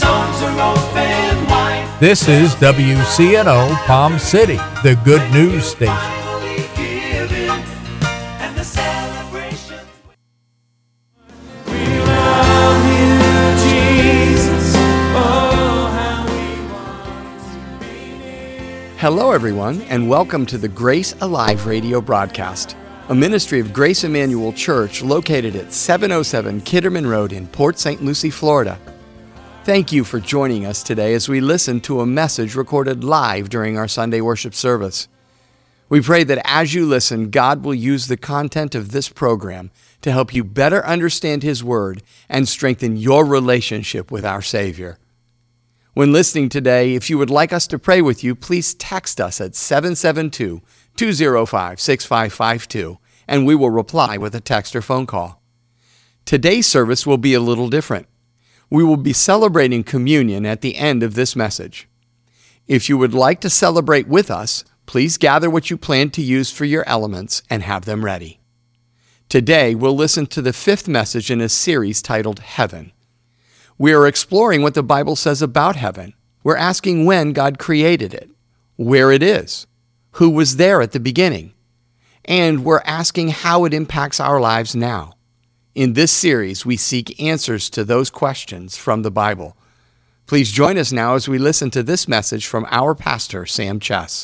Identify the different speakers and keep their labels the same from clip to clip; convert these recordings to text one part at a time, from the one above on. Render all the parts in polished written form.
Speaker 1: songs are open wide.
Speaker 2: This is WCNO Palm City, the good news station.
Speaker 1: Finally giving, and the celebrations. We love you, Jesus. Oh, how we want to be near.
Speaker 3: Hello, everyone, and welcome to the Grace Alive radio broadcast, a ministry of Grace Emmanuel Church located at 707 Kitterman Road in Port St. Lucie, Florida. Thank you for joining us today as we listen to a message recorded live during our Sunday worship service. We pray that as you listen, God will use the content of this program to help you better understand His Word and strengthen your relationship with our Savior. When listening today, if you would like us to pray with you, please text us at 772-205-6552, and we will reply with a text or phone call. Today's service will be a little different. We will be celebrating communion at the end of this message. If you would like to celebrate with us, please gather what you plan to use for your elements and have them ready. Today, we'll listen to the fifth message in a series titled Heaven. We are exploring what the Bible says about heaven. We're asking when God created it, where it is, who was there at the beginning, and we're asking how it impacts our lives now. In this series, we seek answers to those questions from the Bible. Please join us now as we listen to this message from our pastor, Sam Chess.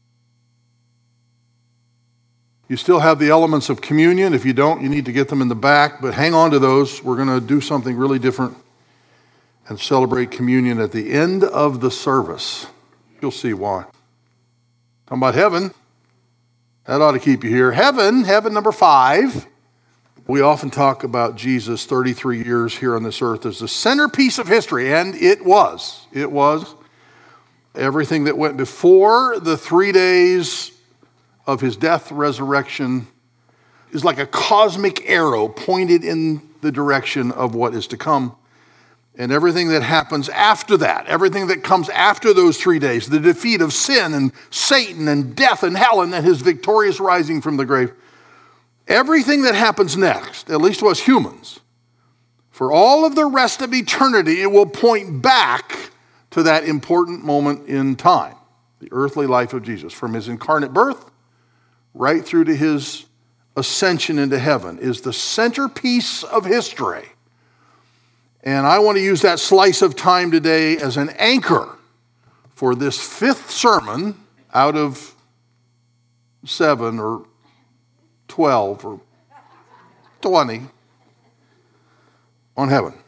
Speaker 4: You still have the elements of communion. If you don't, you need to get them in the back, but hang on to those. We're going to do something really different and celebrate communion at the end of the service. You'll see why. Talking about heaven. That ought to keep you here. Heaven number 5. We often talk about Jesus 33 years here on this earth as the centerpiece of history, and it was. It was. Everything that went before the 3 days of his death, resurrection, is like a cosmic arrow pointed in the direction of what is to come. And everything that happens after that, everything that comes after those 3 days, the defeat of sin and Satan and death and hell and then his victorious rising from the grave, everything that happens next, at least to us humans, for all of the rest of eternity, it will point back to that important moment in time, the earthly life of Jesus. From his incarnate birth right through to his ascension into heaven is the centerpiece of history. And I want to use that slice of time today as an anchor for this fifth sermon out of 7 or 12 or 20 on heaven.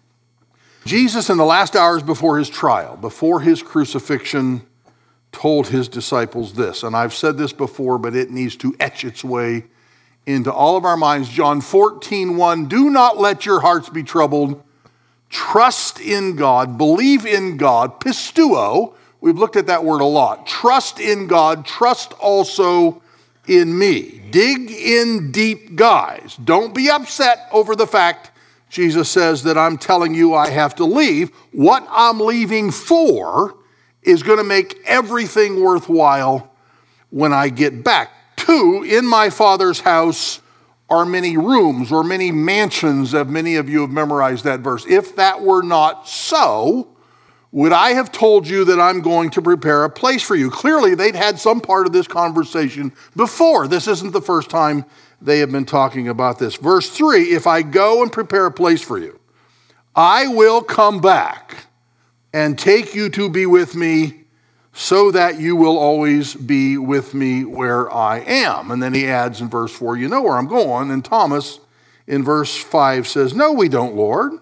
Speaker 4: Jesus, in the last hours before his trial, before his crucifixion, told his disciples this. And I've said this before, but it needs to etch its way into all of our minds. John 14:1, do not let your hearts be troubled. Trust in God, believe in God, pistuo, we've looked at that word a lot. Trust in God, trust also in me. Dig in deep, guys. Don't be upset over the fact, Jesus says, that I'm telling you I have to leave. What I'm leaving for is going to make everything worthwhile when I get back. 2, in my Father's house are many rooms or many mansions, as many of you have memorized that verse. If that were not so, would I have told you that I'm going to prepare a place for you? Clearly, they'd had some part of this conversation before. This isn't the first time they have been talking about this. Verse 3, if I go and prepare a place for you, I will come back and take you to be with me so that you will always be with me where I am. And then he adds in verse 4, you know where I'm going. And Thomas in verse 5 says, no, we don't, Lord.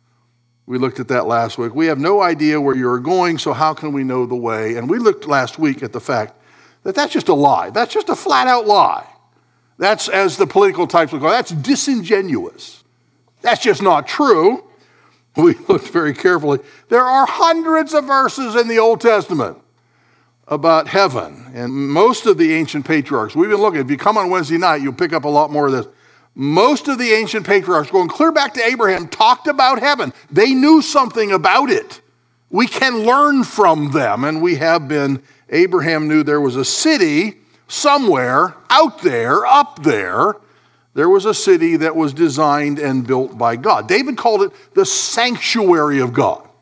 Speaker 4: We looked at that last week. We have no idea where you're going, so how can we know the way? And we looked last week at the fact that that's just a lie. That's just a flat-out lie. That's, as the political types would go, that's disingenuous. That's just not true. We looked very carefully. There are hundreds of verses in the Old Testament about heaven. And most of the ancient patriarchs, we've been looking, if you come on Wednesday night, you'll pick up a lot more of this. Most of the ancient patriarchs, going clear back to Abraham, talked about heaven. They knew something about it. We can learn from them, and we have been. Abraham knew there was a city somewhere out there, up there. There was a city that was designed and built by God. David called it the sanctuary of God.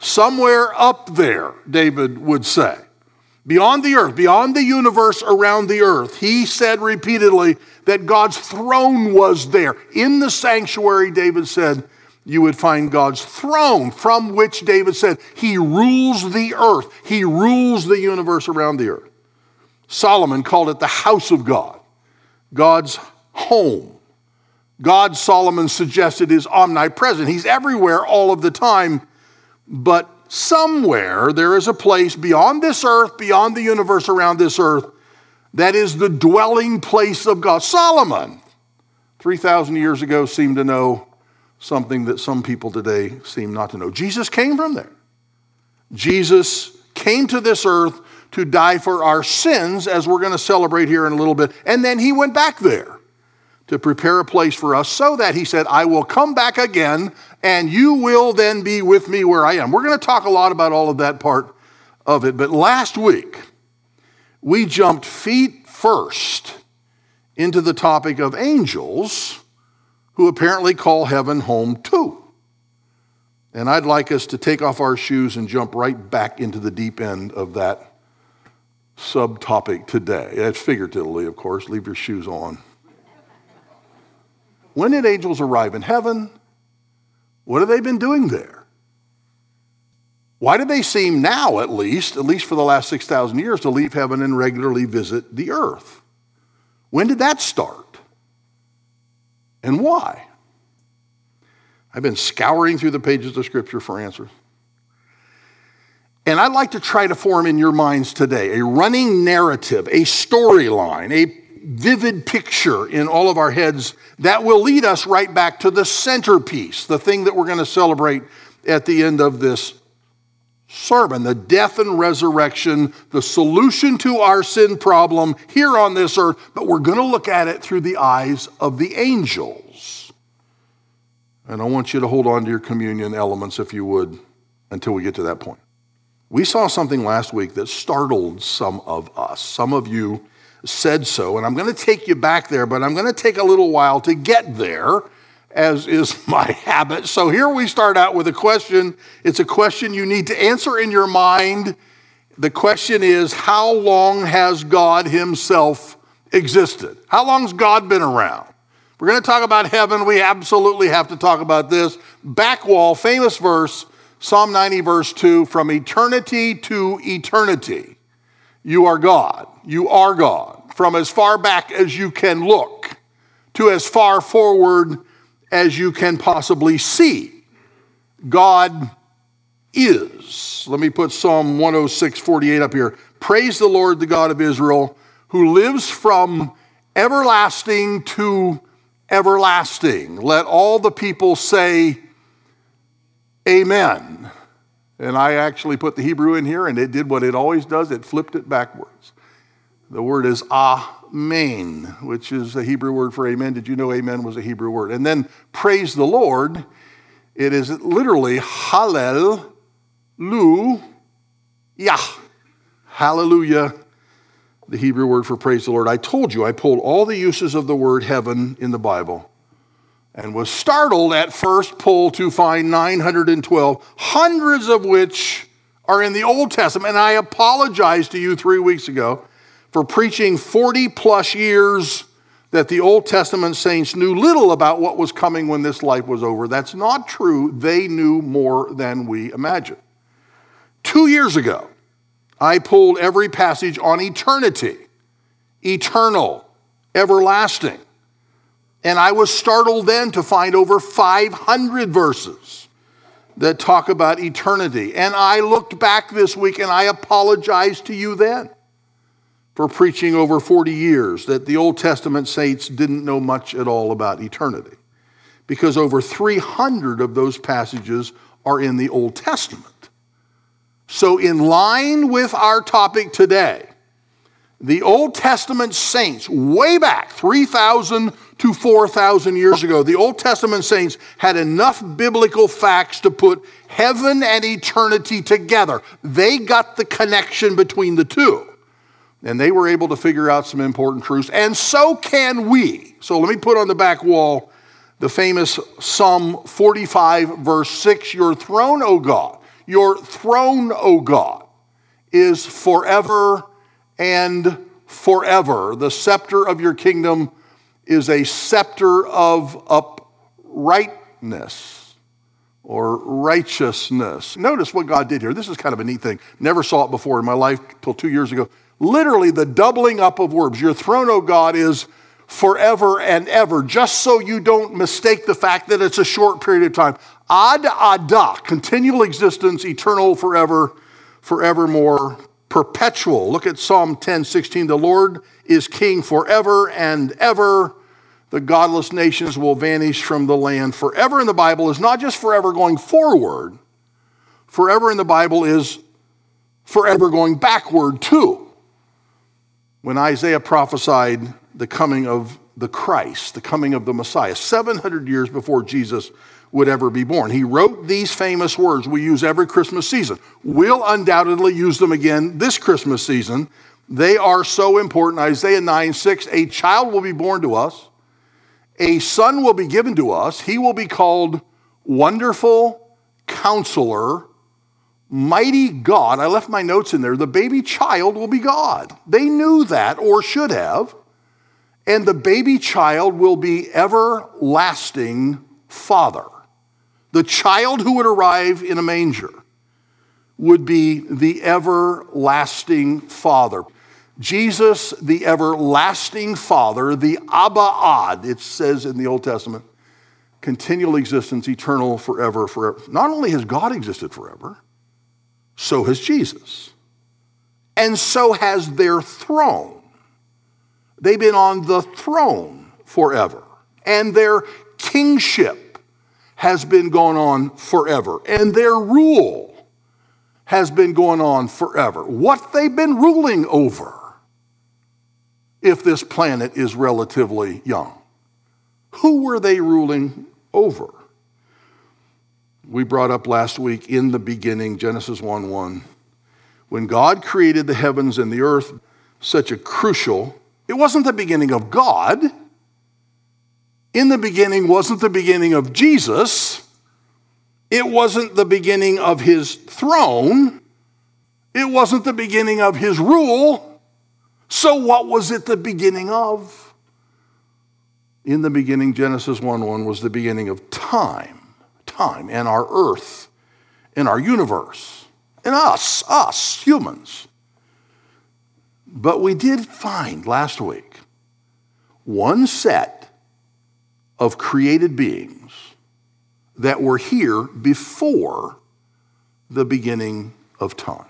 Speaker 4: Somewhere up there, David would say. Beyond the earth, beyond the universe around the earth. He said repeatedly that God's throne was there. In the sanctuary, David said, you would find God's throne, from which David said he rules the earth. He rules the universe around the earth. Solomon called it the house of God, God's home. God, Solomon suggested, is omnipresent. He's everywhere all of the time, but somewhere there is a place beyond this earth, beyond the universe around this earth, that is the dwelling place of God. Solomon, 3,000 years ago, seemed to know something that some people today seem not to know. Jesus came from there. Jesus came to this earth to die for our sins, as we're going to celebrate here in a little bit. And then he went back there to prepare a place for us so that he said, I will come back again and you will then be with me where I am. We're going to talk a lot about all of that part of it. But last week, we jumped feet first into the topic of angels who apparently call heaven home too. And I'd like us to take off our shoes and jump right back into the deep end of that subtopic today. That's figuratively, of course. Leave your shoes on. When did angels arrive in heaven? What have they been doing there? Why do they seem now, at least for the last 6,000 years, to leave heaven and regularly visit the earth? When did that start? And why? I've been scouring through the pages of Scripture for answers. And I'd like to try to form in your minds today a running narrative, a storyline, a vivid picture in all of our heads that will lead us right back to the centerpiece, the thing that we're going to celebrate at the end of this sermon, the death and resurrection, the solution to our sin problem here on this earth, but we're going to look at it through the eyes of the angels. And I want you to hold on to your communion elements, if you would, until we get to that point. We saw something last week that startled some of us. Some of you said so, and I'm going to take you back there, but I'm going to take a little while to get there, as is my habit. So here we start out with a question. It's a question you need to answer in your mind. The question is, how long has God himself existed? How long's God been around? We're going to talk about heaven. We absolutely have to talk about this. Back wall, famous verse, Psalm 90, verse 2, from eternity to eternity, you are God. You are God. From as far back as you can look to as far forward as you can possibly see, God is. Let me put Psalm 106:48 up here. Praise the Lord, the God of Israel, who lives from everlasting to everlasting. Let all the people say, Amen. And I actually put the Hebrew in here, and it did what it always does. It flipped it backwards. The word is amen, which is a Hebrew word for amen. Did you know amen was a Hebrew word? And then praise the Lord, it is literally hallelujah. Hallelujah, the Hebrew word for praise the Lord. I told you I pulled all the uses of the word heaven in the Bible and was startled at first pull to find 912, hundreds of which are in the Old Testament. And I apologize to you 3 weeks ago for preaching 40 plus years that the Old Testament saints knew little about what was coming when this life was over. That's not true. They knew more than we imagine. 2 years ago, I pulled every passage on eternity, eternal, everlasting. And I was startled then to find over 500 verses that talk about eternity. And I looked back this week and I apologized to you then for preaching over 40 years that the Old Testament saints didn't know much at all about eternity, because over 300 of those passages are in the Old Testament. So in line with our topic today, the Old Testament saints, way back 3,000 to 4,000 years ago, the Old Testament saints had enough biblical facts to put heaven and eternity together. They got the connection between the two. And they were able to figure out some important truths, and so can we. So let me put on the back wall the famous Psalm 45, verse 6, your throne, O God, Your throne, O God, is forever and forever. The scepter of your kingdom is a scepter of uprightness or righteousness. Notice what God did here. This is kind of a neat thing. Never saw it before in my life till 2 years ago. Literally the doubling up of verbs. Your throne, O God, is forever and ever, just so you don't mistake the fact that it's a short period of time. Ad ada, continual existence, eternal, forever, forevermore, perpetual. Look at Psalm 10:16. The Lord is king forever and ever. The godless nations will vanish from the land. Forever in the Bible is not just forever going forward. Forever in the Bible is forever going backward too. When Isaiah prophesied the coming of the Christ, the coming of the Messiah, 700 years before Jesus would ever be born, he wrote these famous words we use every Christmas season. We'll undoubtedly use them again this Christmas season. They are so important. Isaiah 9:6, a child will be born to us, a son will be given to us. He will be called Wonderful Counselor, Mighty God. I left my notes in there. The baby child will be God. They knew that, or should have. And the baby child will be Everlasting Father. The child who would arrive in a manger would be the Everlasting Father. Jesus, the Everlasting Father, the Abba Ad, it says in the Old Testament, continual existence, eternal, forever, forever. Not only has God existed forever, so has Jesus. And so has their throne. They've been on the throne forever. And their kingship has been going on forever. And their rule has been going on forever. What they've been ruling over, if this planet is relatively young. Who were they ruling over? We brought up last week, in the beginning, Genesis 1:1, when God created the heavens and the earth, such a crucial, it wasn't the beginning of God. In the beginning wasn't the beginning of Jesus. It wasn't the beginning of his throne. It wasn't the beginning of his rule. So what was it the beginning of? In the beginning, Genesis 1:1 was the beginning of time, and our earth, and our universe, and us, humans. But we did find last week one set of created beings that were here before the beginning of time.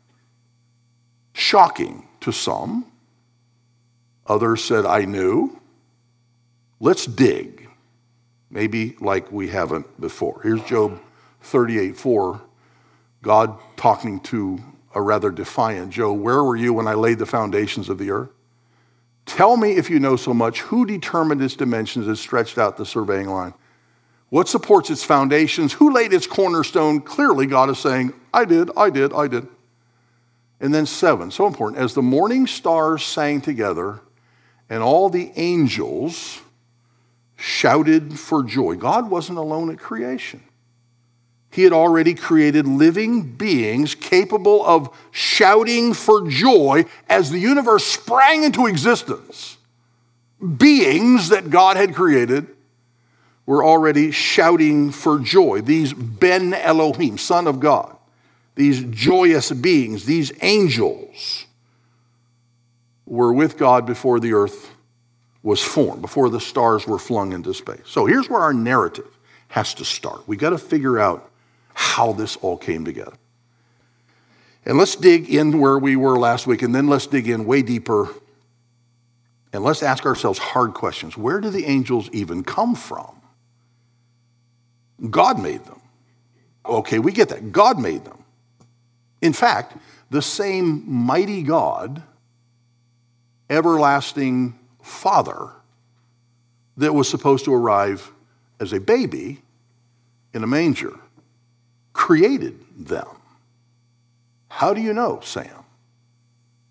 Speaker 4: Shocking to some. Others said, I knew. Let's dig. Maybe like we haven't before. Here's Job 38:4. God talking to a rather defiant Job. Where were you when I laid the foundations of the earth? Tell me if you know so much. Who determined its dimensions and stretched out the surveying line? What supports its foundations? Who laid its cornerstone? Clearly God is saying, I did. And then 7, so important. As the morning stars sang together and all the angels shouted for joy. God wasn't alone at creation. He had already created living beings capable of shouting for joy as the universe sprang into existence. Beings that God had created were already shouting for joy. These Ben Elohim, Son of God. These joyous beings, these angels, were with God before the earth was formed, before the stars were flung into space. So here's where our narrative has to start. We got to figure out how this all came together. And let's dig in where we were last week, and then let's dig in way deeper, and let's ask ourselves hard questions. Where do the angels even come from? God made them. Okay, we get that. God made them. In fact, the same mighty God, everlasting Father, that was supposed to arrive as a baby in a manger, created them. How do you know, Sam?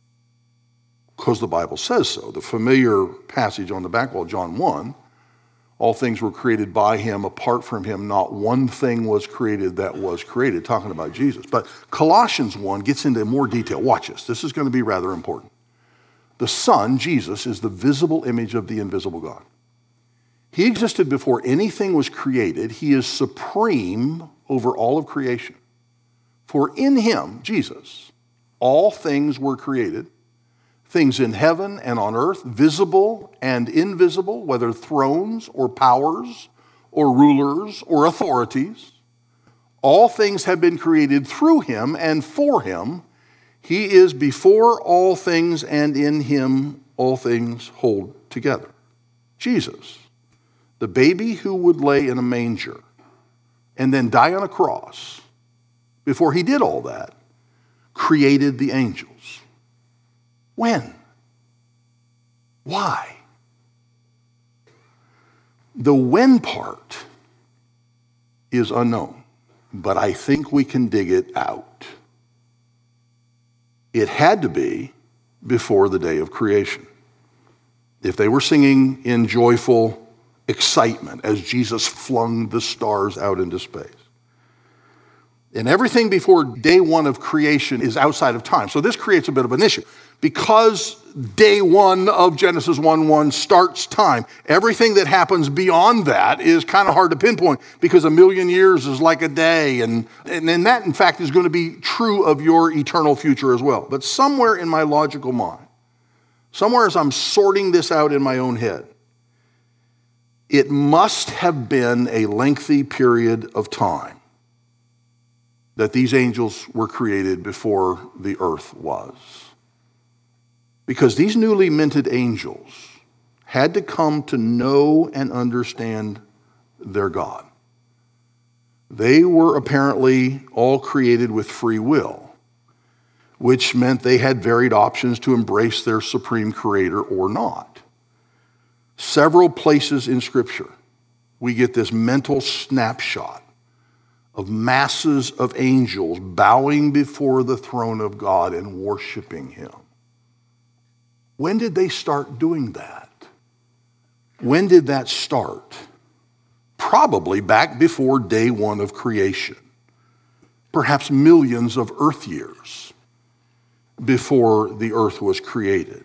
Speaker 4: Because the Bible says so. The familiar passage on the back wall, John 1, All things were created by him. Apart from him, not one thing was created that was created, talking about Jesus. But Colossians 1 gets into more detail. Watch this. This is going to be rather important. The Son, Jesus, is the visible image of the invisible God. He existed before anything was created. He is supreme over all of creation. For in him, Jesus, all things were created, things in heaven and on earth, visible and invisible, whether thrones or powers or rulers or authorities. All things have been created through him and for him. He is before all things, and in him all things hold together. Jesus, the baby who would lay in a manger and then die on a cross, before he did all that, created the angels. When? Why? The when part is unknown, but I think we can dig it out. It had to be before the day of creation. If they were singing in joyful excitement as Jesus flung the stars out into space. And everything before day one of creation is outside of time. So this creates a bit of an issue. Because day one of Genesis 1:1 starts time, everything that happens beyond that is kind of hard to pinpoint because a million years is like a day. And that, in fact, is going to be true of your eternal future as well. But somewhere in my logical mind, somewhere as I'm sorting this out in my own head, it must have been a lengthy period of time that these angels were created before the earth was. Because these newly minted angels had to come to know and understand their God. They were apparently all created with free will, which meant they had varied options to embrace their supreme creator or not. Several places in Scripture, we get this mental snapshot of masses of angels bowing before the throne of God and worshiping him. When did they start doing that? When did that start? Probably back before day one of creation. Perhaps millions of earth years before the earth was created.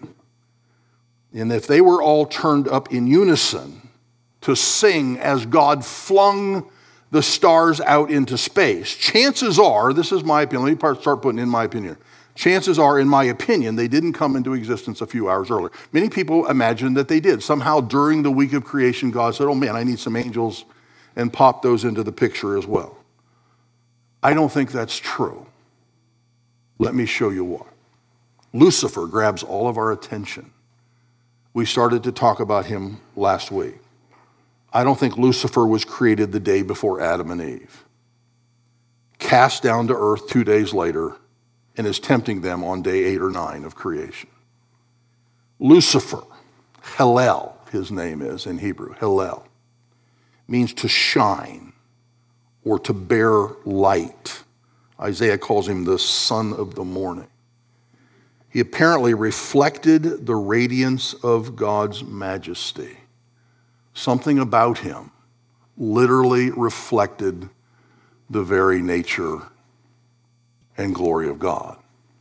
Speaker 4: And if they were all turned up in unison to sing as God flung the stars out into space, chances are, this is my opinion, let me start putting in my opinion. Chances are, in my opinion, they didn't come into existence a few hours earlier. Many people imagine that they did. Somehow during the week of creation, God said, oh man, I need some angels, and popped those into the picture as well. I don't think that's true. Let me show you why. Lucifer grabs all of our attention. We started to talk about him last week. I don't think Lucifer was created the day before Adam and Eve. Cast down to earth 2 days later and is tempting them on day 8 or 9 of creation. Lucifer, Hillel, his name is in Hebrew, Hillel, means to shine or to bear light. Isaiah calls him the son of the morning. He apparently reflected the radiance of God's majesty. Something about him literally reflected the very nature and glory of God.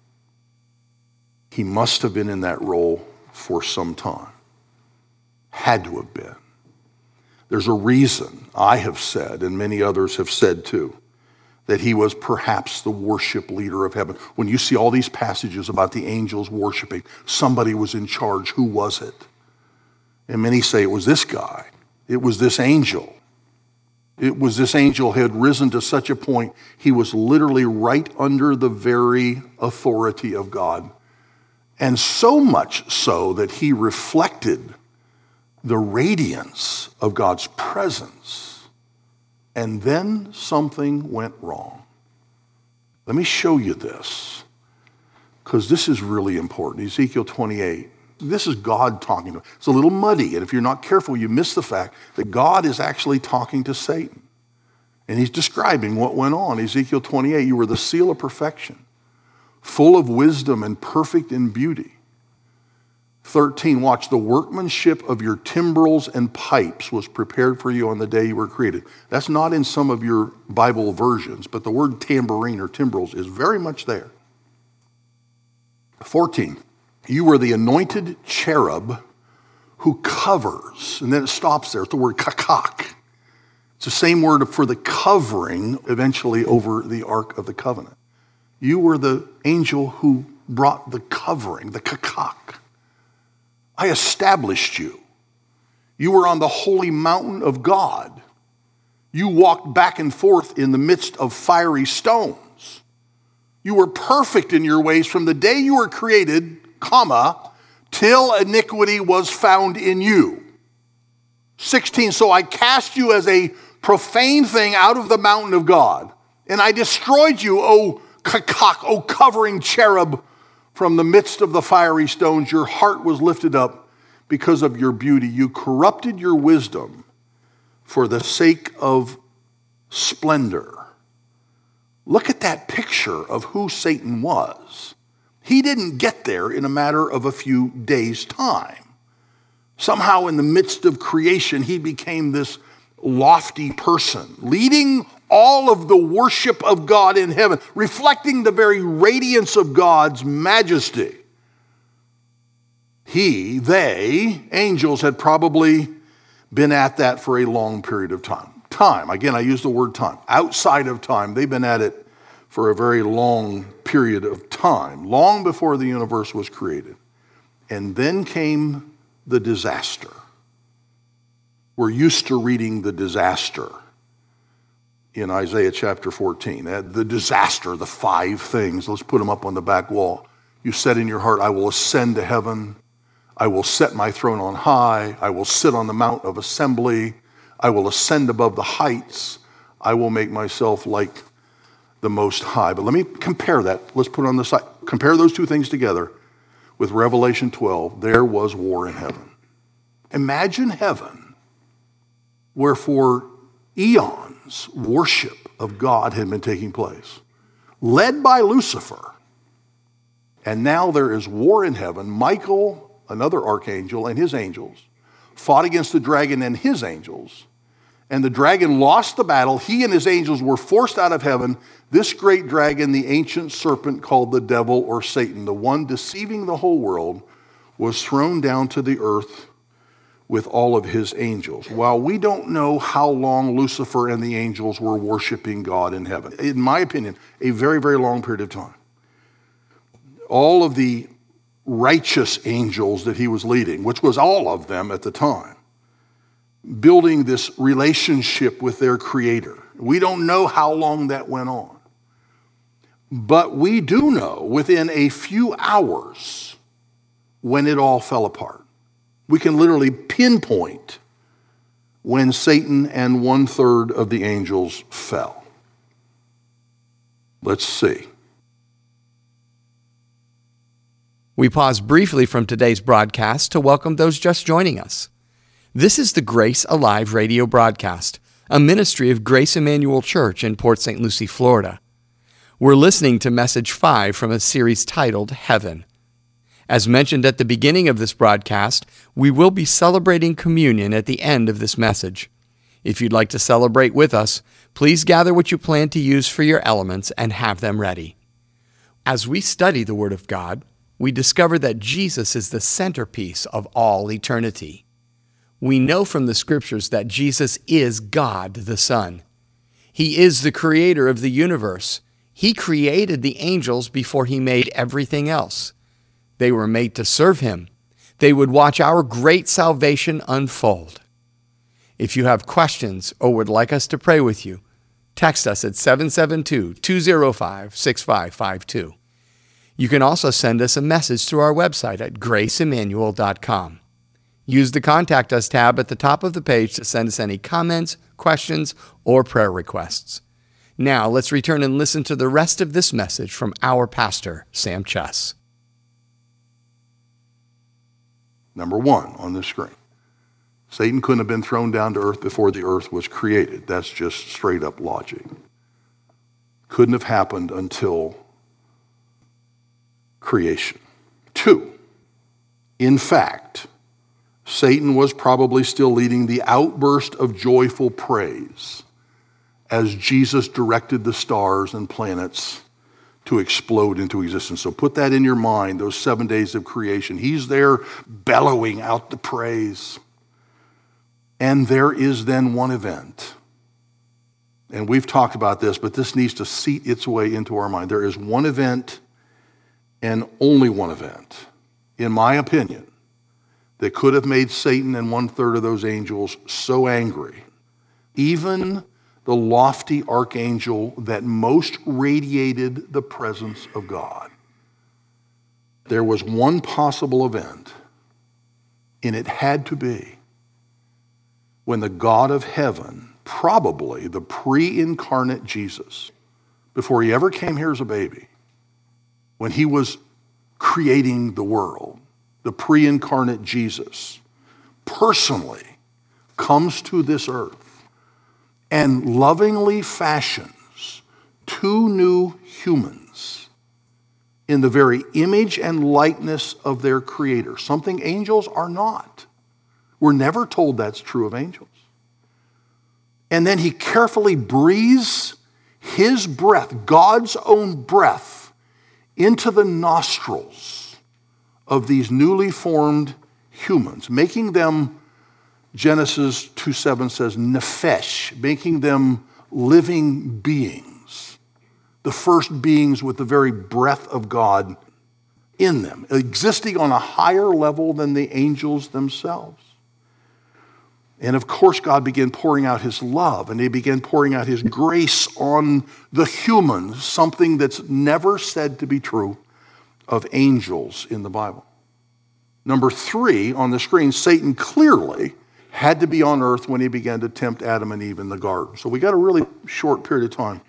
Speaker 4: He must have been in that role for some time. Had to have been. There's a reason I have said, and many others have said too, that he was perhaps the worship leader of heaven. When you see all these passages about the angels worshiping, somebody was in charge. Who was it? And many say it was this guy. It was this angel. It was this angel who had risen to such a point, he was literally right under the very authority of God. And so much so that he reflected the radiance of God's presence. And then something went wrong. Let me show you this, because this is really important. Ezekiel 28. This is God talking to him. It's a little muddy, and if you're not careful, you miss the fact that God is actually talking to Satan. And he's describing what went on. Ezekiel 28, you were the seal of perfection, full of wisdom and perfect in beauty. 13, watch, the workmanship of your timbrels and pipes was prepared for you on the day you were created. That's not in some of your Bible versions, but the word tambourine or timbrels is very much there. 14, you were the anointed cherub who covers, and then it stops there. It's the word kakak. It's the same word for the covering eventually over the Ark of the Covenant. You were the angel who brought the covering, the kakak. I established you. You were on the holy mountain of God. You walked back and forth in the midst of fiery stones. You were perfect in your ways from the day you were created, comma, till iniquity was found in you. 16, so I cast you as a profane thing out of the mountain of God, and I destroyed you, O kakak, O covering cherub, from the midst of the fiery stones. Your heart was lifted up because of your beauty. You corrupted your wisdom for the sake of splendor. Look at that picture of who Satan was. He didn't get there in a matter of a few days' time. Somehow in the midst of creation, he became this lofty person, leading all of the worship of God in heaven, reflecting the very radiance of God's majesty. They, angels, had probably been at that for a long period of time. Time, again, I use the word time. Outside of time, they've been at it for a very long period of time, long before the universe was created. And then came the disaster. We're used to reading the disaster in Isaiah chapter 14. The disaster, the 5 things. Let's put them up on the back wall. You said in your heart, I will ascend to heaven. I will set my throne on high. I will sit on the mount of assembly. I will ascend above the heights. I will make myself like the Most High. But let me compare that. Let's put it on the side. Compare those 2 things together with Revelation 12. There was war in heaven. Imagine heaven where for eons worship of God had been taking place, led by Lucifer. And now there is war in heaven. Michael, another archangel, and his angels fought against the dragon and his angels. And the dragon lost the battle. He and his angels were forced out of heaven. This great dragon, the ancient serpent called the devil or Satan, the one deceiving the whole world, was thrown down to the earth with all of his angels. While we don't know how long Lucifer and the angels were worshiping God in heaven, in my opinion, a very, very long period of time. All of the righteous angels that he was leading, which was all of them at the time, building this relationship with their creator. We don't know how long that went on. But we do know within a few hours when it all fell apart. We can literally pinpoint when Satan and 1/3 of the angels fell. Let's see.
Speaker 3: We pause briefly from today's broadcast to welcome those just joining us. This is the Grace Alive radio broadcast, a ministry of Grace Emmanuel Church in Port St. Lucie, Florida. We're listening to Message 5 from a series titled Heaven. As mentioned at the beginning of this broadcast, we will be celebrating communion at the end of this message. If you'd like to celebrate with us, please gather what you plan to use for your elements and have them ready. As we study the Word of God, we discover that Jesus is the centerpiece of all eternity. We know from the Scriptures that Jesus is God the Son. He is the creator of the universe. He created the angels before he made everything else. They were made to serve him. They would watch our great salvation unfold. If you have questions or would like us to pray with you, text us at 772-205-6552. You can also send us a message through our website at graceemmanuel.com. Use the Contact Us tab at the top of the page to send us any comments, questions, or prayer requests. Now, let's return and listen to the rest of this message from our pastor, Sam Chess.
Speaker 4: Number 1 on the screen. Satan couldn't have been thrown down to earth before the earth was created. That's just straight up logic. Couldn't have happened until creation. 2, In fact, Satan was probably still leading the outburst of joyful praise as Jesus directed the stars and planets to explode into existence. So put that in your mind, those 7 days of creation. He's there bellowing out the praise. And there is then one event. And we've talked about this, but this needs to seat its way into our mind. There is one event and only one event, in my opinion, that could have made Satan and 1/3 of those angels so angry, even the lofty archangel that most radiated the presence of God. There was one possible event, and it had to be when the God of heaven, probably the pre-incarnate Jesus, before he ever came here as a baby, when he was creating the world, the pre-incarnate Jesus personally comes to this earth and lovingly fashions two new humans in the very image and likeness of their creator, something angels are not. We're never told that's true of angels. And then he carefully breathes his breath, God's own breath, into the nostrils of these newly formed humans, making them, Genesis 2:7 says, nephesh, making them living beings, the first beings with the very breath of God in them, existing on a higher level than the angels themselves. And of course, God began pouring out his love, and he began pouring out his grace on the humans, something that's never said to be true of angels in the Bible. Number 3 on the screen, Satan clearly had to be on earth when he began to tempt Adam and Eve in the garden. So we got a really short period of time.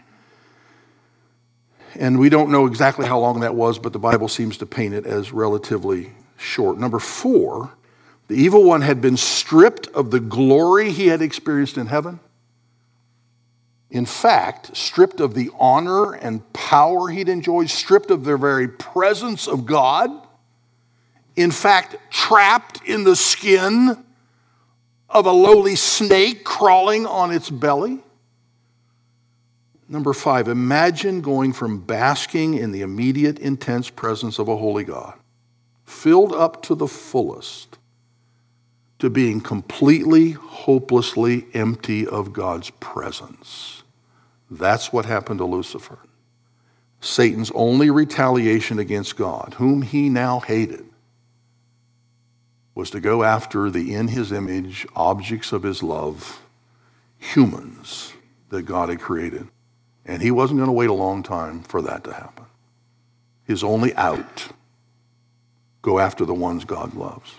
Speaker 4: And we don't know exactly how long that was, but the Bible seems to paint it as relatively short. Number 4, the evil one had been stripped of the glory he had experienced in heaven. In fact, stripped of the honor and power he'd enjoyed, stripped of the very presence of God. In fact, trapped in the skin of a lowly snake crawling on its belly. Number 5, imagine going from basking in the immediate, intense presence of a holy God, filled up to the fullest, to being completely, hopelessly empty of God's presence. That's what happened to Lucifer. Satan's only retaliation against God, whom he now hated, was to go after the in his image objects of his love, humans that God had created. And he wasn't going to wait a long time for that to happen. His only out, go after the ones God loves.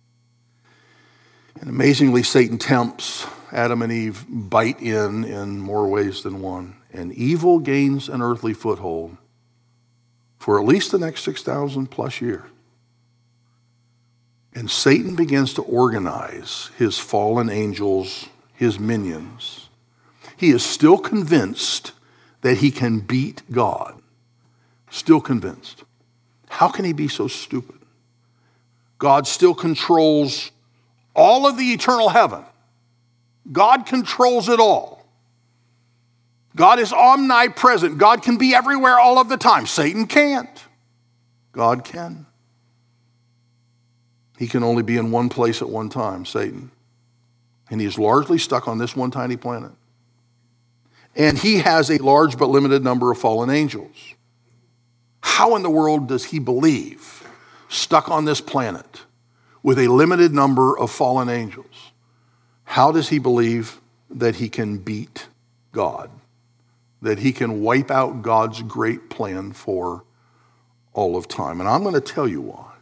Speaker 4: And amazingly, Satan tempts Adam and Eve, bite in more ways than one. And evil gains an earthly foothold for at least the next 6,000 plus years. And Satan begins to organize his fallen angels, his minions. He is still convinced that he can beat God. Still convinced. How can he be so stupid? God still controls all of the eternal heaven. God controls it all. God is omnipresent. God can be everywhere all of the time. Satan can't. God can. He can only be in one place at one time, Satan. And he is largely stuck on this one tiny planet. And he has a large but limited number of fallen angels. How in the world does he believe, stuck on this planet with a limited number of fallen angels, how does he believe that he can beat God? That he can wipe out God's great plan for all of time? And I'm going to tell you why.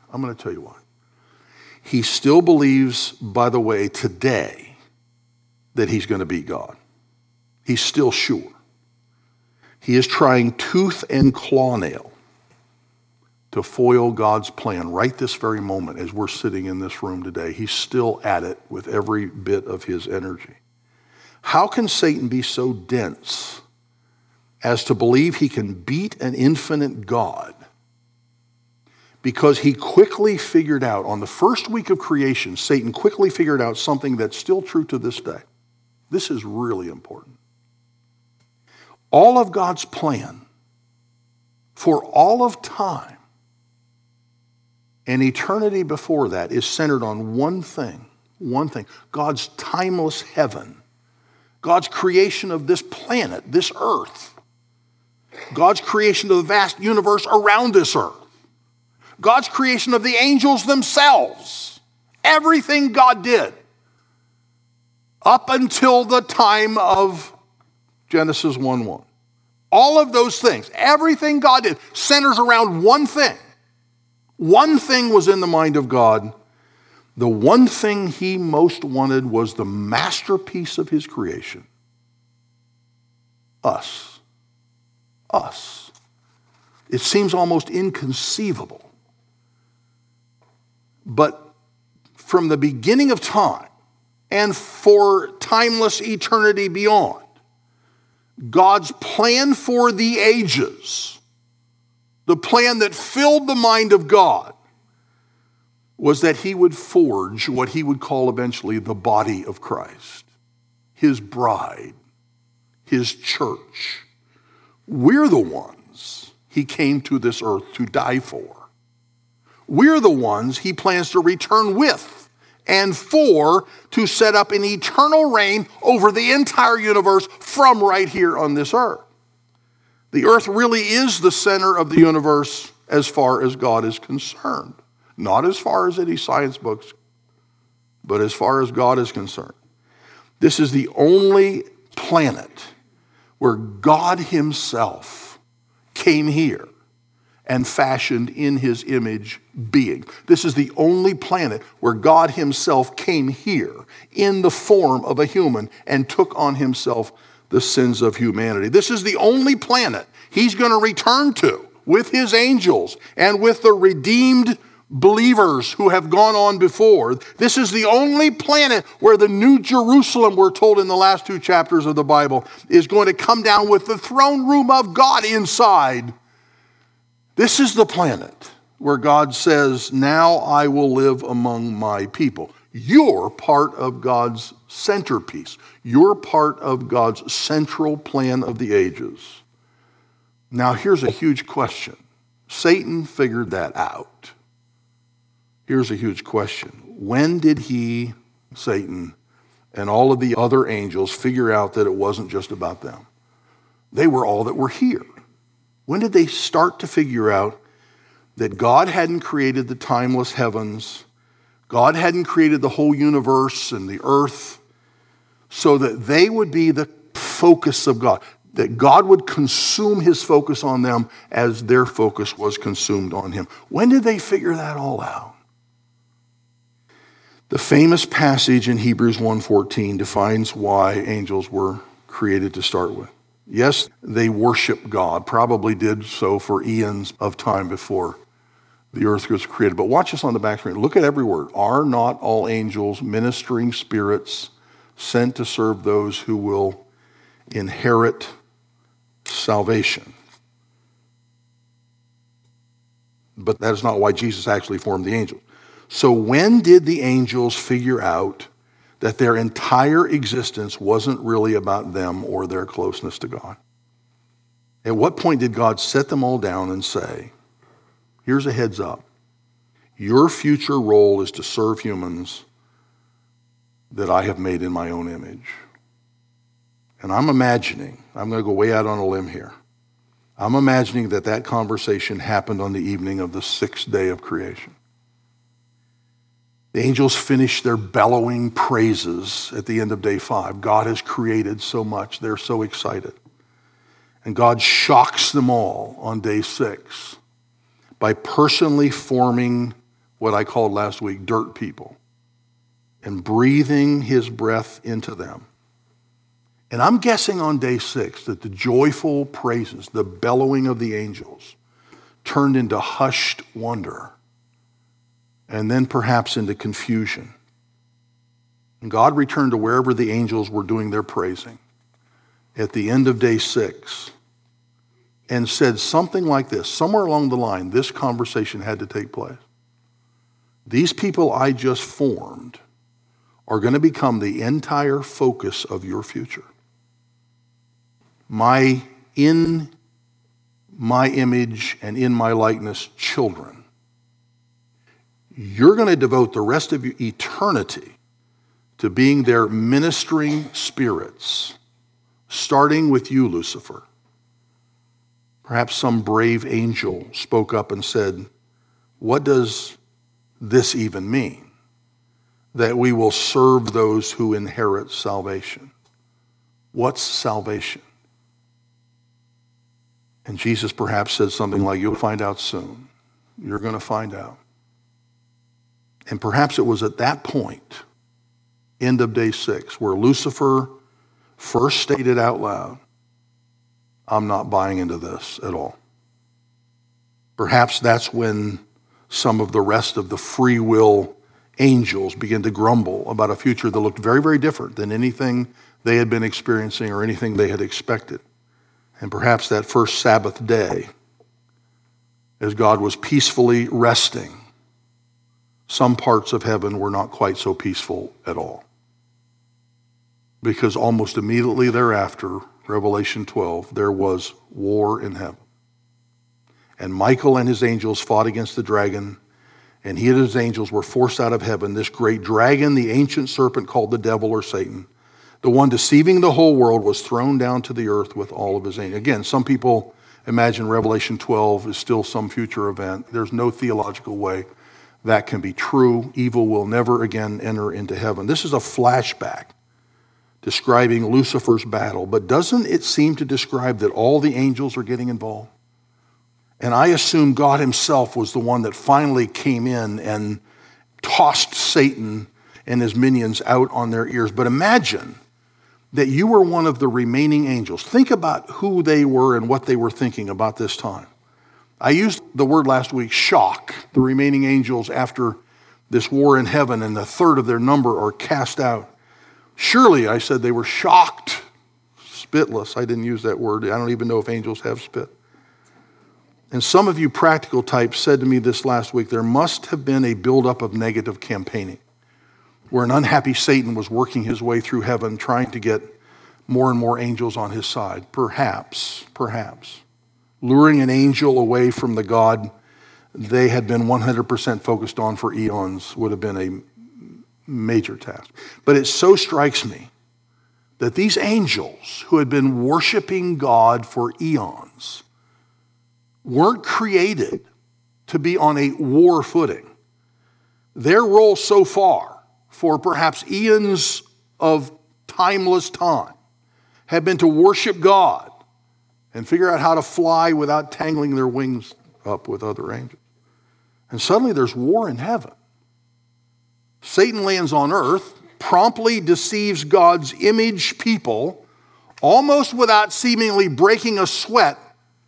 Speaker 4: He still believes, by the way, today, that he's going to beat God. He's still sure. He is trying tooth and claw nail to foil God's plan right this very moment as we're sitting in this room today. He's still at it with every bit of his energy. How can Satan be so dense as to believe he can beat an infinite God because he quickly figured out, on the first week of creation, Satan quickly figured out something that's still true to this day. This is really important. All of God's plan for all of time and eternity before that is centered on one thing, God's timeless heaven, God's creation of this planet, this earth, God's creation of the vast universe around this earth, God's creation of the angels themselves, everything God did up until the time of Genesis 1:1. All of those things, everything God did centers around one thing. One thing was in the mind of God. The one thing he most wanted was the masterpiece of his creation. Us. Us. It seems almost inconceivable. But from the beginning of time and for timeless eternity beyond, God's plan for the ages, the plan that filled the mind of God, was that he would forge what he would call eventually the body of Christ, his bride, his church. We're the ones he came to this earth to die for. We're the ones he plans to return with and for to set up an eternal reign over the entire universe from right here on this earth. The earth really is the center of the universe as far as God is concerned. Not as far as any science books, but as far as God is concerned. This is the only planet where God himself came here and fashioned in his image being. This is the only planet where God himself came here in the form of a human and took on himself the sins of humanity. This is the only planet he's going to return to with his angels and with the redeemed believers who have gone on before. This is the only planet where the New Jerusalem, we're told in the last 2 chapters of the Bible, is going to come down with the throne room of God inside. This is the planet where God says, now I will live among my people. You're part of God's centerpiece. You're part of God's central plan of the ages. Now here's a huge question. Satan figured that out. Here's a huge question. When did he, Satan, and all of the other angels figure out that it wasn't just about them? They were all that were here. When did they start to figure out that God hadn't created the timeless heavens, God hadn't created the whole universe and the earth, so that they would be the focus of God, that God would consume his focus on them as their focus was consumed on him? When did they figure that all out? The famous passage in Hebrews 1:14 defines why angels were created to start with. Yes, they worship God, probably did so for eons of time before the earth was created. But watch this on the back screen. Look at every word. Are not all angels ministering spirits sent to serve those who will inherit salvation? But that is not why Jesus actually formed the angels. So when did the angels figure out that their entire existence wasn't really about them or their closeness to God? At what point did God set them all down and say, here's a heads up. Your future role is to serve humans that I have made in my own image. And I'm imagining, I'm going to go way out on a limb here. I'm imagining that that conversation happened on the evening of the 6th day of creation. The angels finished their bellowing praises at the end of day 5. God has created so much. They're so excited. And God shocks them all on day 6 by personally forming what I called last week dirt people and breathing his breath into them. And I'm guessing on day 6 that the joyful praises, the bellowing of the angels, turned into hushed wonder, and then perhaps into confusion. And God returned to wherever the angels were doing their praising. At the end of day 6, and said something like this. Somewhere along the line, this conversation had to take place. These people I just formed are going to become the entire focus of your future. In my image and in my likeness children. You're going to devote the rest of your eternity to being their ministering spirits, starting with you, Lucifer. Perhaps some brave angel spoke up and said, what does this even mean? That we will serve those who inherit salvation. What's salvation? And Jesus perhaps said something like, you'll find out soon. You're going to find out. And perhaps it was at that point, end of day 6, where Lucifer first stated out loud, I'm not buying into this at all. Perhaps that's when some of the rest of the free will angels began to grumble about a future that looked very, very different than anything they had been experiencing or anything they had expected. And perhaps that first Sabbath day, as God was peacefully resting, some parts of heaven were not quite so peaceful at all. Because almost immediately thereafter, Revelation 12, there was war in heaven. And Michael and his angels fought against the dragon, and he and his angels were forced out of heaven. This great dragon, the ancient serpent called the devil or Satan, the one deceiving the whole world, was thrown down to the earth with all of his angels. Again, some people imagine Revelation 12 is still some future event. There's no theological way that can be true. Evil will never again enter into heaven. This is a flashback describing Lucifer's battle, but doesn't it seem to describe that all the angels are getting involved? And I assume God himself was the one that finally came in and tossed Satan and his minions out on their ears. But imagine that you were one of the remaining angels. Think about who they were and what they were thinking about this time. I used the word last week, shock, the remaining angels after this war in heaven, and a third of their number are cast out. Surely, I said, they were shocked, spitless. I didn't use that word. I don't even know if angels have spit. And some of you practical types said to me this last week, there must have been a buildup of negative campaigning, where an unhappy Satan was working his way through heaven, trying to get more and more angels on his side. Perhaps. Luring an angel away from the God they had been 100% focused on for eons would have been a major task. But it so strikes me that these angels who had been worshiping God for eons weren't created to be on a war footing. Their role so far, for perhaps eons of timeless time, had been to worship God and figure out how to fly without tangling their wings up with other angels. And suddenly there's war in heaven. Satan lands on earth, promptly deceives God's image people, almost without seemingly breaking a sweat.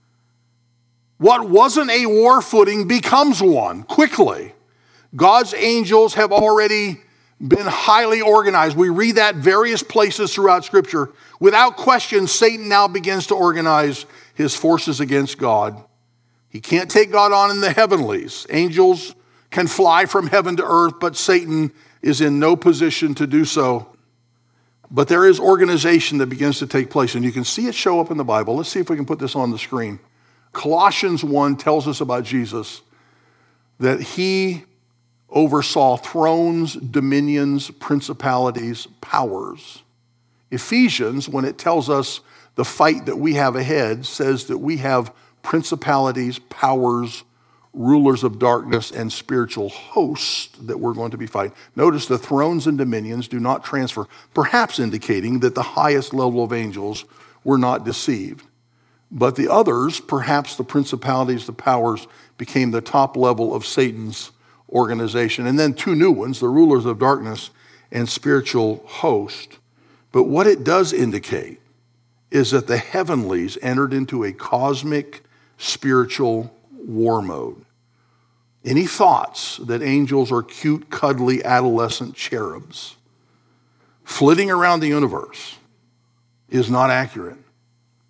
Speaker 4: What wasn't a war footing becomes one quickly. God's angels have already been highly organized. We read that various places throughout Scripture. Without question, Satan now begins to organize his forces against God. He can't take God on in the heavenlies. Angels can fly from heaven to earth, but Satan is in no position to do so. But there is organization that begins to take place, and you can see it show up in the Bible. Let's see if we can put this on the screen. Colossians 1 tells us about Jesus, that he oversaw thrones, dominions, principalities, powers. Ephesians, when it tells us the fight that we have ahead, says that we have principalities, powers, rulers of darkness, and spiritual hosts that we're going to be fighting. Notice the thrones and dominions do not transfer, perhaps indicating that the highest level of angels were not deceived. But the others, perhaps the principalities, the powers, became the top level of Satan's organization. And then two new ones, the rulers of darkness and spiritual host. But what it does indicate is that the heavenlies entered into a cosmic spiritual war mode. Any thoughts that angels are cute, cuddly, adolescent cherubs flitting around the universe is not accurate.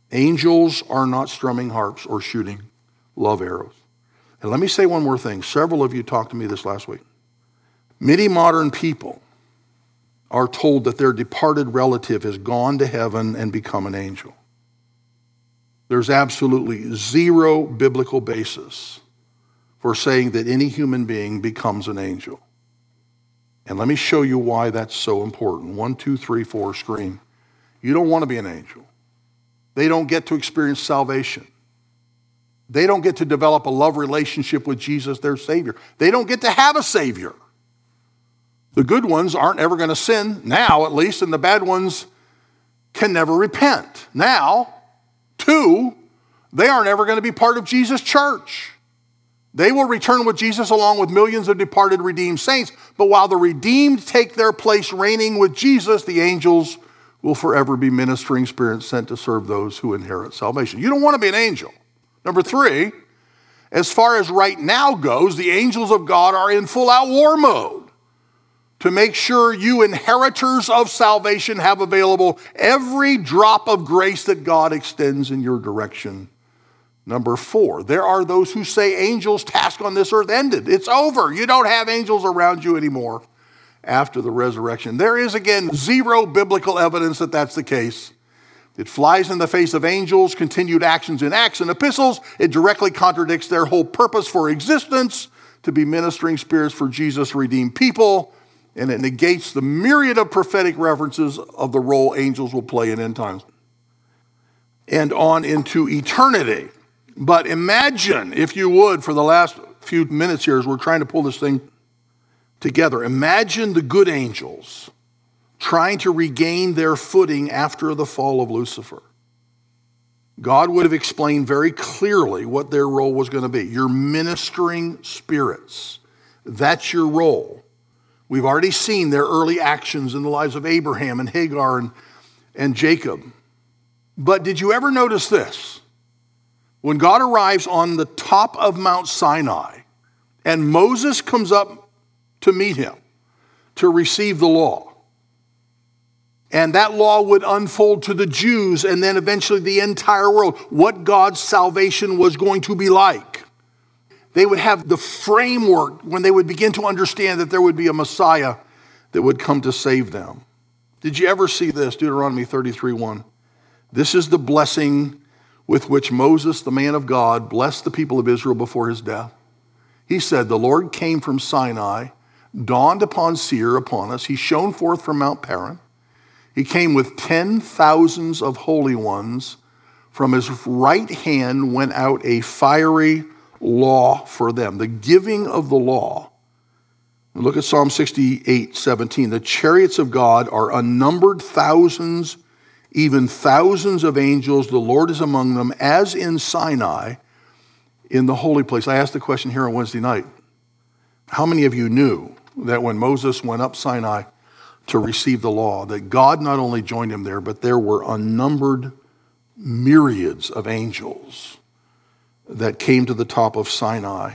Speaker 4: Angels are not strumming harps or shooting love arrows. And let me say one more thing. Several of you talked to me this last week. Many modern people are told that their departed relative has gone to heaven and become an angel. There's absolutely zero biblical basis for saying that any human being becomes an angel. And let me show you why that's so important. 1, 2, 3, 4, screen. You don't want to be an angel. They don't get to experience salvation. They don't get to develop a love relationship with Jesus, their Savior. They don't get to have a Savior. The good ones aren't ever going to sin, now at least, and the bad ones can never repent. Now, 2, they aren't ever going to be part of Jesus' church. They will return with Jesus along with millions of departed redeemed saints, but while the redeemed take their place reigning with Jesus, the angels will forever be ministering spirits sent to serve those who inherit salvation. You don't want to be an angel. Number 3, as far as right now goes, the angels of God are in full-out war mode to make sure you inheritors of salvation have available every drop of grace that God extends in your direction. Number 4, there are those who say angels' task on this earth ended. It's over. You don't have angels around you anymore after the resurrection. There is, again, zero biblical evidence that that's the case. It flies in the face of angels' continued actions in Acts and epistles. It directly contradicts their whole purpose for existence, to be ministering spirits for Jesus' redeemed people, and it negates the myriad of prophetic references of the role angels will play in end times and on into eternity. But imagine, if you would, for the last few minutes here as we're trying to pull this thing together, imagine the good angels trying to regain their footing after the fall of Lucifer. God would have explained very clearly what their role was going to be. You're ministering spirits. That's your role. We've already seen their early actions in the lives of Abraham and Hagar and Jacob. But did you ever notice this? When God arrives on the top of Mount Sinai and Moses comes up to meet him to receive the law, and that law would unfold to the Jews and then eventually the entire world, what God's salvation was going to be like. They would have the framework when they would begin to understand that there would be a Messiah that would come to save them. Did you ever see this? Deuteronomy 33:1. This is the blessing with which Moses, the man of God, blessed the people of Israel before his death. He said, the Lord came from Sinai, dawned upon Seir upon us. He shone forth from Mount Paran. He came with 10,000s of holy ones. From his right hand went out a fiery law for them. The giving of the law. Look at Psalm 68:17. The chariots of God are unnumbered thousands, even thousands of angels. The Lord is among them, as in Sinai, in the holy place. I asked the question here on Wednesday night. How many of you knew that when Moses went up Sinai to receive the law, that God not only joined him there, but there were unnumbered myriads of angels that came to the top of Sinai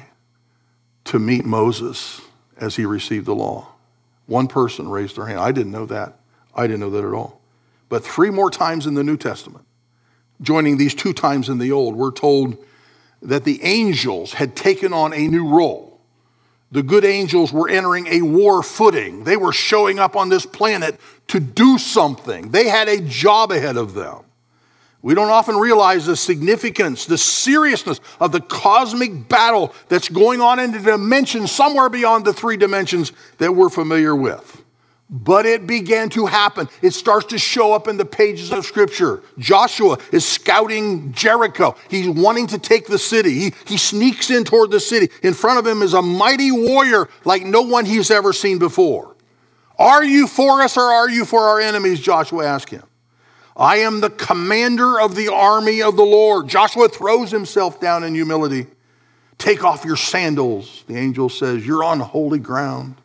Speaker 4: to meet Moses as he received the law? One person raised their hand. I didn't know that. I didn't know that at all. But 3 more times in the New Testament, joining these 2 times in the Old, we're told that the angels had taken on a new role. The good angels were entering a war footing. They were showing up on this planet to do something. They had a job ahead of them. We don't often realize the significance, the seriousness of the cosmic battle that's going on in a dimension somewhere beyond the 3 dimensions that we're familiar with. But it began to happen. It starts to show up in the pages of Scripture. Joshua is scouting Jericho. He's wanting to take the city. He sneaks in toward the city. In front of him is a mighty warrior like no one he's ever seen before. Are you for us or are you for our enemies? Joshua asked him. I am the commander of the army of the Lord. Joshua throws himself down in humility. Take off your sandals, the angel says. You're on holy ground.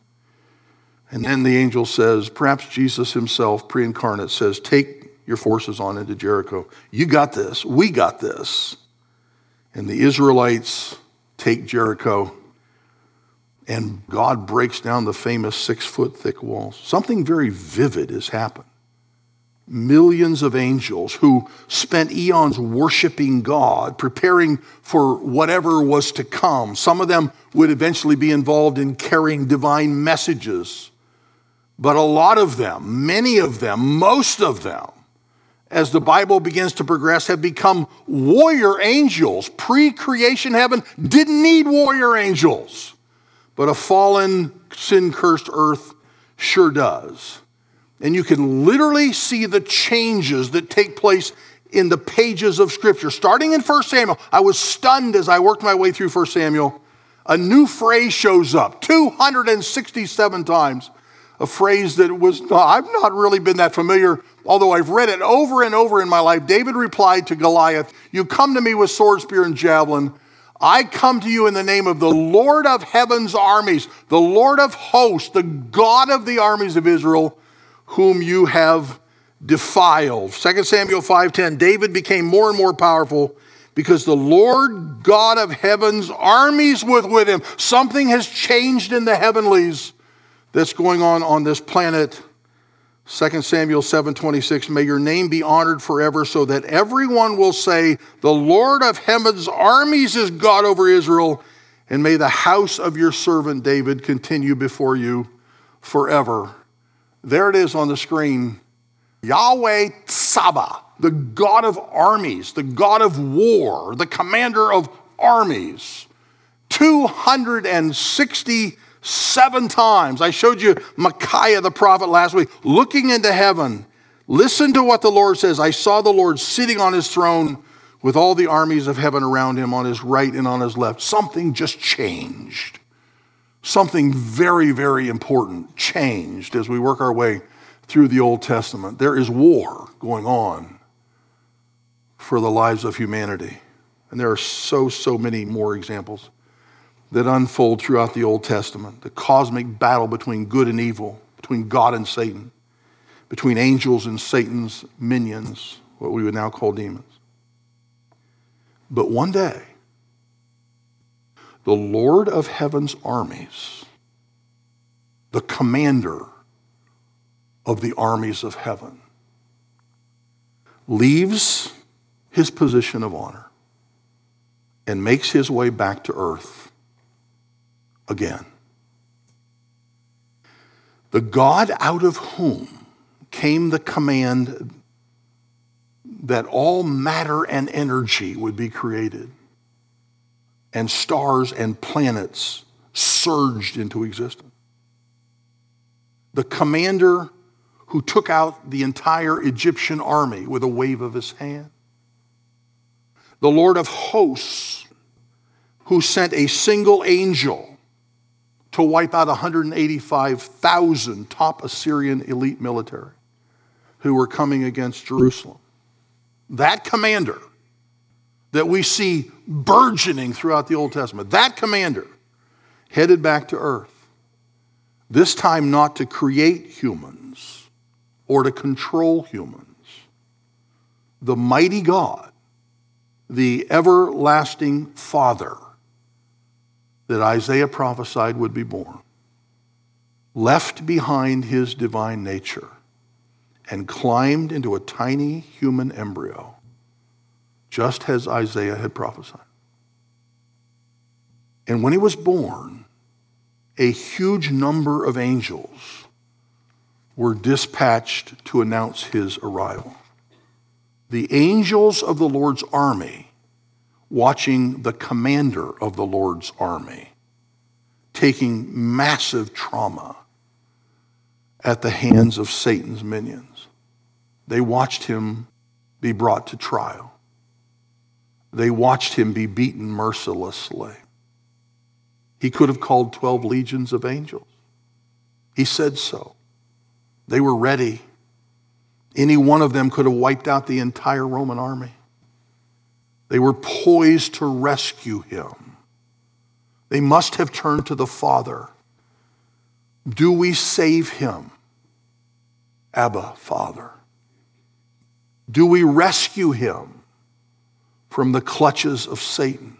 Speaker 4: And then the angel says, perhaps Jesus himself, pre-incarnate, says, take your forces on into Jericho. You got this. We got this. And the Israelites take Jericho, and God breaks down the famous 6-foot thick walls. Something very vivid has happened. millions of angels who spent eons worshiping God, preparing for whatever was to come. Some of them would eventually be involved in carrying divine messages. But a lot of them, many of them, most of them, as the Bible begins to progress, have become warrior angels. Pre-creation heaven didn't need warrior angels, but a fallen, sin-cursed earth sure does. And you can literally see the changes that take place in the pages of Scripture. Starting in 1 Samuel, I was stunned as I worked my way through 1 Samuel. A new phrase shows up 267 times. A phrase that I've not really been that familiar, although I've read it over and over in my life. David replied to Goliath, "You come to me with sword, spear, and javelin. I come to you in the name of the Lord of heaven's armies, the Lord of hosts, the God of the armies of Israel, whom you have defiled." 2 Samuel 5:10, David became more and more powerful because the Lord God of heaven's armies was with him. Something has changed in the heavenlies that's going on this planet. 2 Samuel 7:26, may your name be honored forever so that everyone will say, the Lord of heaven's armies is God over Israel, and may the house of your servant David continue before you forever. There it is on the screen. Yahweh Tsaba, the God of armies, the God of war, the commander of armies. 267 times. I showed you Micaiah the prophet last week, looking into heaven. Listen to what the Lord says. I saw the Lord sitting on his throne with all the armies of heaven around him on his right and on his left. Something just changed. Something very, very important changed as we work our way through the Old Testament. There is war going on for the lives of humanity. And there are so many more examples that unfold throughout the Old Testament. The cosmic battle between good and evil, between God and Satan, between angels and Satan's minions, what we would now call demons. But one day, the Lord of heaven's armies, the commander of the armies of heaven, leaves his position of honor and makes his way back to earth again. The God out of whom came the command that all matter and energy would be created, and stars and planets surged into existence. The commander who took out the entire Egyptian army with a wave of his hand. The Lord of hosts who sent a single angel to wipe out 185,000 top Assyrian elite military who were coming against Jerusalem. That commander that we see burgeoning throughout the Old Testament, that commander headed back to earth, this time not to create humans or to control humans. The mighty God, the everlasting Father that Isaiah prophesied would be born, left behind his divine nature and climbed into a tiny human embryo, just as Isaiah had prophesied. And when he was born, a huge number of angels were dispatched to announce his arrival. The angels of the Lord's army watching the commander of the Lord's army taking massive trauma at the hands of Satan's minions. They watched him be brought to trial. They watched him be beaten mercilessly. He could have called 12 legions of angels. He said so. They were ready. Any one of them could have wiped out the entire Roman army. They were poised to rescue him. They must have turned to the Father. Do we save him? Abba, Father. Do we rescue him from the clutches of Satan?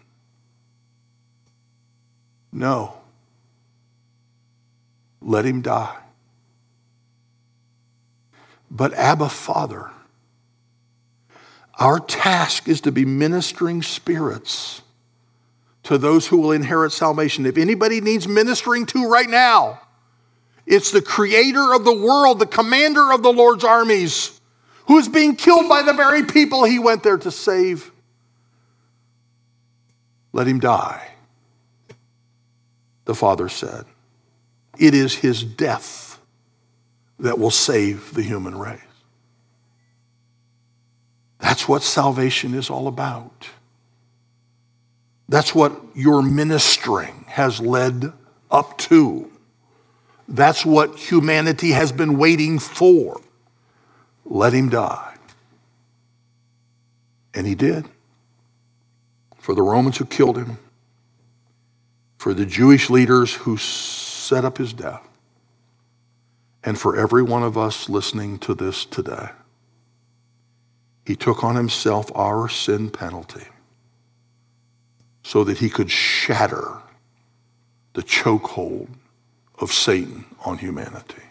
Speaker 4: No. Let him die. but Abba, Father. Our task is to be ministering spirits to those who will inherit salvation. If anybody needs ministering to right now, it's the creator of the world, the commander of the Lord's armies, who is being killed by the very people he went there to save. Let him die, the Father said. It is his death that will save the human race. That's what salvation is all about. That's what your ministering has led up to. That's what humanity has been waiting for. Let him die. And he did. For the Romans who killed him, for the Jewish leaders who set up his death, and for every one of us listening to this today. He took on himself our sin penalty so that he could shatter the chokehold of Satan on humanity.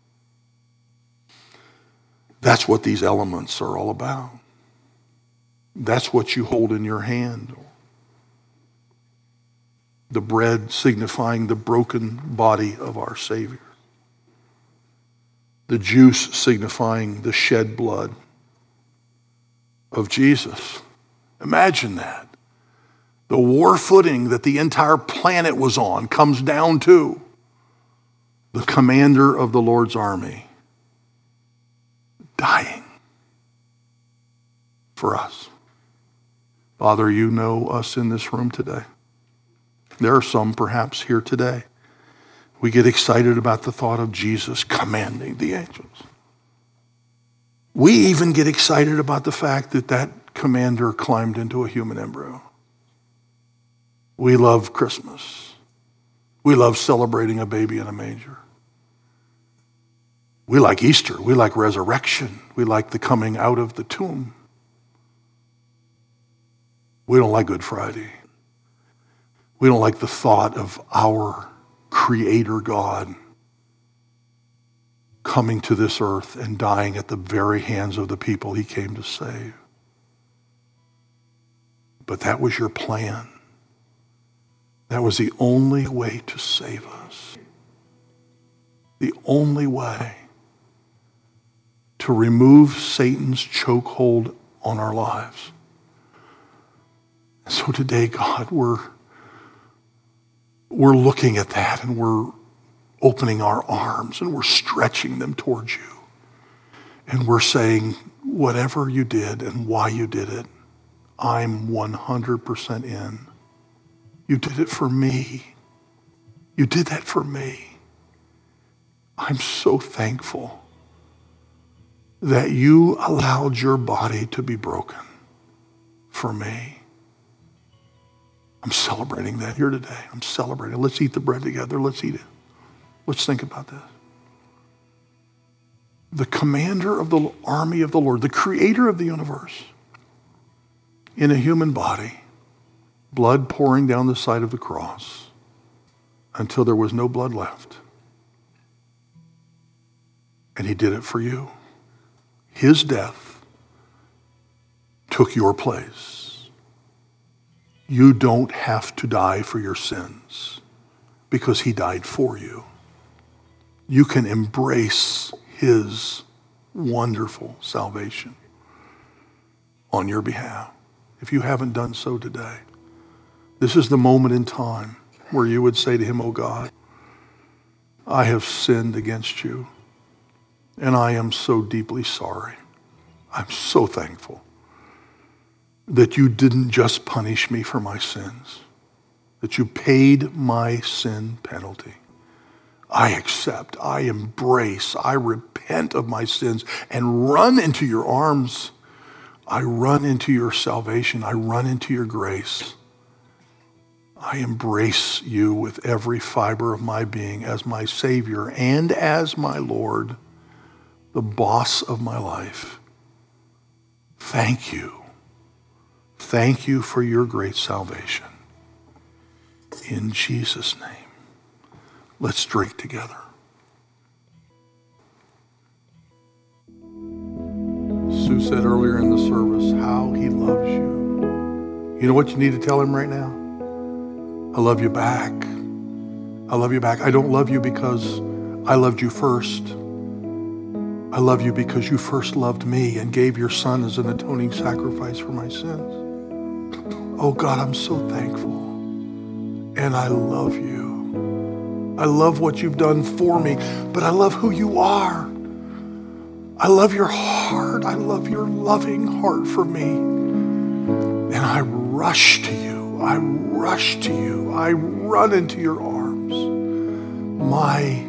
Speaker 4: That's what these elements are all about. That's what you hold in your hand. The bread signifying the broken body of our Savior. The juice signifying the shed blood of Jesus. Imagine that. The war footing that the entire planet was on comes down to the commander of the Lord's army dying for us. Father, you know us in this room today. There are some perhaps here today. We get excited about the thought of Jesus commanding the angels. We even get excited about the fact that that commander climbed into a human embryo. We love Christmas. We love celebrating a baby in a manger. We like Easter. We like resurrection. We like the coming out of the tomb. We don't like Good Friday. We don't like the thought of our Creator God coming to this earth and dying at the very hands of the people he came to save. But that was your plan. That was the only way to save us. The only way to remove Satan's chokehold on our lives. So today, God, we're looking at that and we're opening our arms and we're stretching them towards you. And we're saying, whatever you did and why you did it, I'm 100% in. You did it for me. You did that for me. I'm so thankful that you allowed your body to be broken for me. I'm celebrating that here today. I'm celebrating. Let's eat the bread together. Let's eat it. Let's think about this. The commander of the army of the Lord, the creator of the universe, in a human body, blood pouring down the side of the cross until there was no blood left. And he did it for you. His death took your place. You don't have to die for your sins because he died for you. You can embrace his wonderful salvation on your behalf. If you haven't done so today, this is the moment in time where you would say to him, oh God, I have sinned against you, and I am so deeply sorry. I'm so thankful that you didn't just punish me for my sins, that you paid my sin penalty. I accept, I embrace, I repent of my sins and run into your arms. I run into your salvation. I run into your grace. I embrace you with every fiber of my being as my Savior and as my Lord, the boss of my life. Thank you. Thank you for your great salvation. In Jesus' name, let's drink together. said earlier in the service how he loves you. You know what you need to tell him right now? I love you back. I love you back. I don't love you because I loved you first. I love you because you first loved me and gave your son as an atoning sacrifice for my sins. Oh God, I'm so thankful. And I love you. I love what you've done for me, but I love who you are. I love your heart. I love your loving heart for me. And I rush to you. I rush to you. I run into your arms. My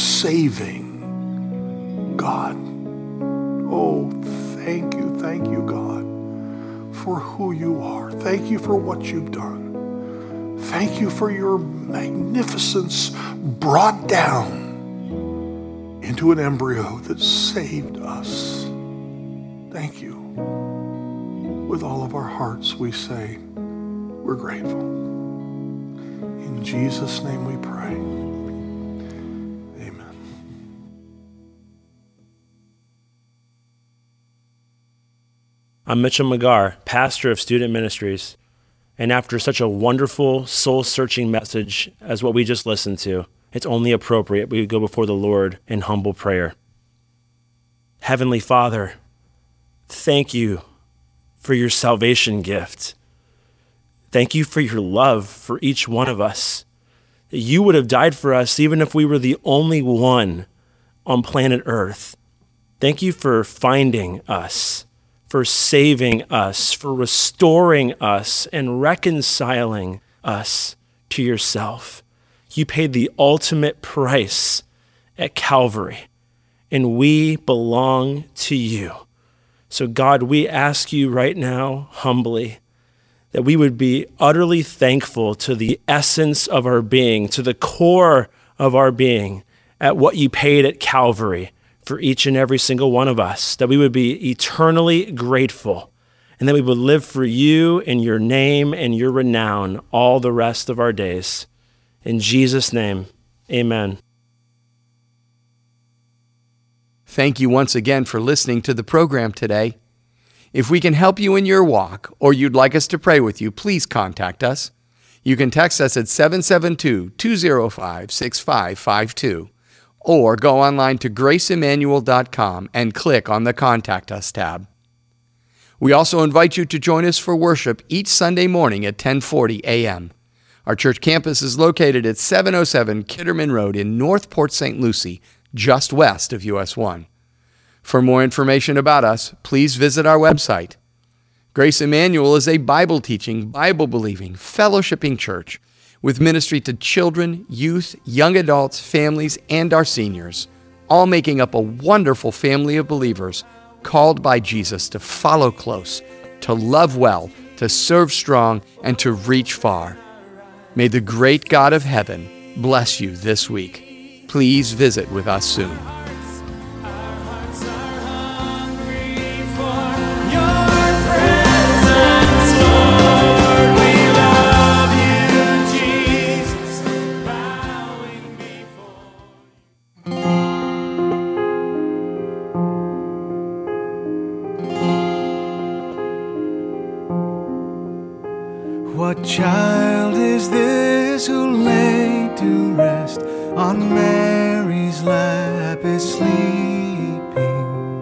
Speaker 4: saving God. Oh, thank you, God, for who you are. Thank you for what you've done. Thank you for your magnificence brought down into an embryo that saved us. Thank you. With all of our hearts, we say, we're grateful. In Jesus' name we pray. Amen.
Speaker 5: I'm Mitchell McGarr, pastor of Student Ministries. And after such a wonderful, soul-searching message as what we just listened to, it's only appropriate we go before the Lord in humble prayer. Heavenly Father, thank you for your salvation gift. Thank you for your love for each one of us. That you would have died for us even if we were the only one on planet Earth. Thank you for finding us, for saving us, for restoring us and reconciling us to yourself. You paid the ultimate price at Calvary, and we belong to you. So God, we ask you right now, humbly, that we would be utterly thankful to the essence of our being, to the core of our being, at what you paid at Calvary for each and every single one of us, that we would be eternally grateful, and that we would live for you and your name and your renown all the rest of our days. In Jesus' name, amen.
Speaker 3: Thank you once again for listening to the program today. If we can help you in your walk or you'd like us to pray with you, please contact us. You can text us at 772-205-6552 or go online to graceemmanuel.com and click on the Contact Us tab. We also invite you to join us for worship each Sunday morning at 10:40 a.m. Our church campus is located at 707 Kitterman Road in North Port St. Lucie, just west of US 1. For more information about us, please visit our website. Grace Emmanuel is a Bible-teaching, Bible-believing, fellowshipping church with ministry to children, youth, young adults, families, and our seniors, all making up a wonderful family of believers called by Jesus to follow close, to love well, to serve strong, and to reach far. May the great God of heaven bless you this week. Please visit with us soon.
Speaker 1: What child is this who laid to rest on Mary's lap is sleeping,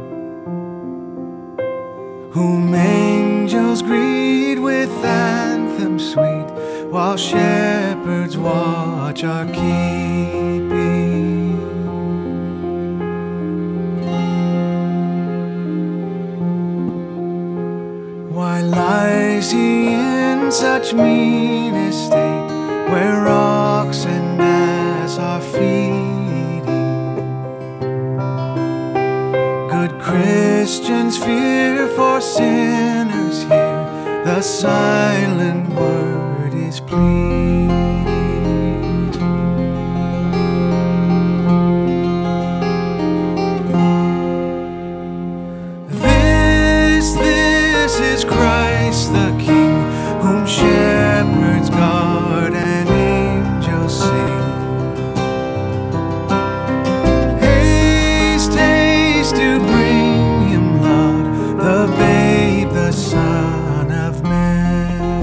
Speaker 1: whom angels greet with anthems sweet, while shepherds watch our keeping? Why lies he in such mean estate, where rocks and ass are feeding? Good Christians fear, for sinners hear, the silent word is pleading.